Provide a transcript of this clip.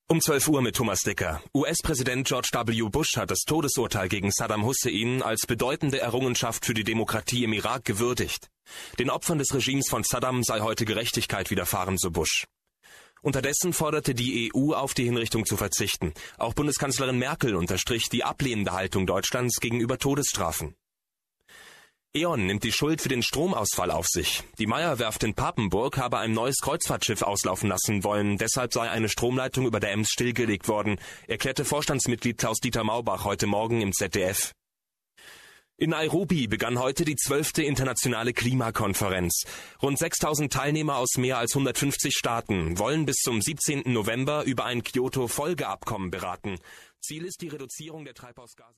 Um 12 Uhr mit Thomas Dicker. US-Präsident George W. Bush hat das Todesurteil gegen Saddam Hussein als bedeutende Errungenschaft für die Demokratie im Irak gewürdigt. Den Opfern des Regimes von Saddam sei heute Gerechtigkeit widerfahren, so Bush. Unterdessen forderte die EU auf, die Hinrichtung zu verzichten. Auch Bundeskanzlerin Merkel unterstrich die ablehnende Haltung Deutschlands gegenüber Todesstrafen. E.ON nimmt die Schuld für den Stromausfall auf sich. Die Meyer-Werft in Papenburg habe ein neues Kreuzfahrtschiff auslaufen lassen wollen. Deshalb sei eine Stromleitung über der Ems stillgelegt worden, erklärte Vorstandsmitglied Klaus-Dieter Maubach heute Morgen im ZDF. In Nairobi begann heute die 12. internationale Klimakonferenz. Rund 6.000 Teilnehmer aus mehr als 150 Staaten wollen bis zum 17. November über ein Kyoto-Folgeabkommen beraten. Ziel ist die Reduzierung der Treibhausgase.